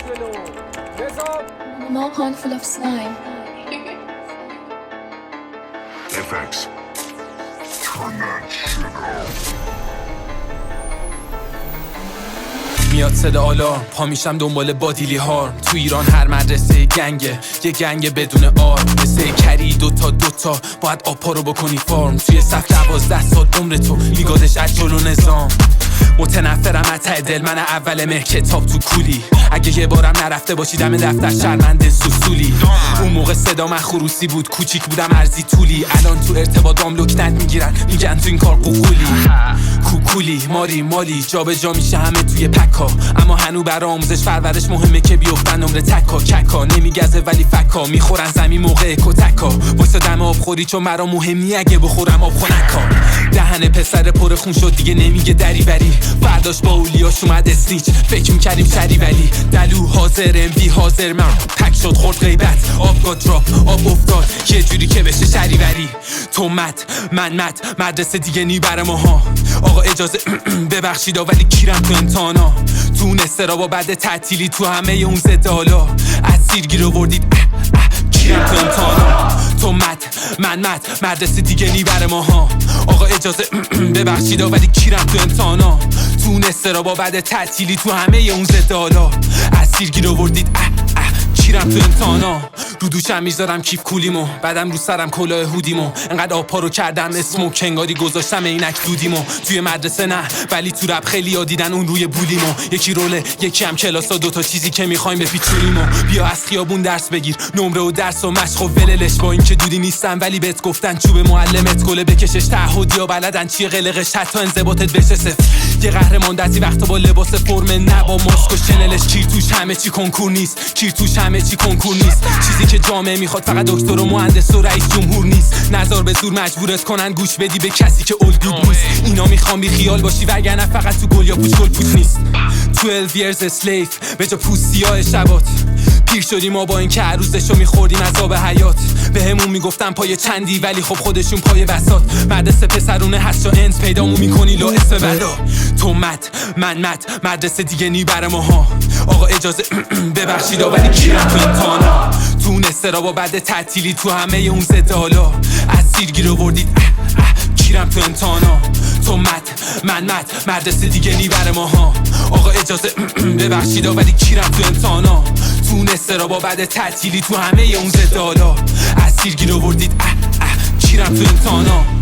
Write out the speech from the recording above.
A small pond full of slime. FX. Turn that shit off. میاد صدا آلارم، پا میشم دنبال بادیلی هارم. تو ایران هر مدرسه گنگه، یه گنگ بدون آرم. مثل کری دوتا باید آپا رو بکنی فارم. توی صف 12 سال عمر تو لیگادش از جلو نظام. متنفرم از ته دل، من اول مه کتاب تو کولی. اگه یه بارم نرفته باشی دم دفتر شرمنده سوسولی. اون موقع صدا من خروسی بود، کوچیک بودم ارزی طولی. الان تو ارتباطام لکنت میگیرن، میگن تو این کار قوقولی. کوکولی مالی جا به جا میشه همه توی پکا. اما هنو برای آموزش پرورش مهمه که بیفتن نمره تکا. ککا نمیگزه ولی فکا، میخورن زمین موقع کتکا. واسه دم آب خوری چون مرا مهمی، اگه بخورم آب خنکا. دهن پسر پر خون شد دیگه نمیگه دری بری. فرداش با اولیاش اومد اسنیچ، فکر میکردیم سری ولی دلو حاضر اموی حاضر. من پک شد خورد غیبت، آب گاد دراپ آب افتاد یه جوری که بشه شریوری. تو من مدرسه دیگه نی بر ماها. آقا اجازه ببخشید ولی کیرم تو امتحانا. تو نسترا بعد تعطیلی تو همه اون زدالا. از سیرگیر آوردید کیرم تو امتحانا. تو من مدرسه دیگه نی بر ماها. آقا اجازه ببخشید ولی کیرم تو امتحانا. تو نسترا بعد تعطیلی تو همه اون زدالا. از سیرگیر آوردید کیرم تو امتحانا. رو دوشم میذارم کیف کولیمو، بعدم رو سرم کلاه هودیمو. انقدر آپا رو کردم اسموک انگاری گذاشتم عینک دودیمو. توی مدرسه نه ولی تو رپ خیلی ها دیدن اون روی بولیمو. یکی روله یکی هم کلاسا، دوتا چیزی که میخوایم بپیچونیمو. بیا از خیابون درس بگیر، نمره و درس و مشق و وللش. با اینکه دودی نیستن ولی بهت گفتن چوب معلمت گله بکشش. تعهدیا بلدن چیه قلقش، حتی انضباطت بشه صفر. یه قهرمان دستی وقتا با لباس فرم نه با ماسک و شنلش. کیر توش همه چی کنکور نیست، کیر توش همه چی کنکور نیست. چیزی که جامعه میخواد فقط دکتر و مهندس و رئیس جمهور نیست. نظر به زور مجبورت کنن گوش بدی به کسی که الگوت نیست. اینا میخوام بی خیال باشی وگرنه فقط تو گل یا پوچ گل پوچ نیست. 12 years a slave به جا پوست سیاه شبات. پیر شدیم ما با این که هر روزشو میخوردیم عذاب حیات. بهمون میگفتن پای چندی ولی خب خودشون پای بساط. مدرسه پسرونه هست جا انس پیدامون میکنی لا اسم بلا. تو من مدرسه دیگه نی بر ماها. آقا اجازه ببخشید ولی کیرم تو امتحانا. تو نسترا بعد تعطیلی تو همه اون زدالا. از سیرگیر آوردید کیرم تو امتحانا. تو من مدرسه دیگه نی بر ماها. آقا اجازه ببخشید ولی کیرم تو امتحانا. تو نسترا بعد تعطیلی تو همه اون زدالا. از سیرگیر آوردید کیرم تو امتحانا.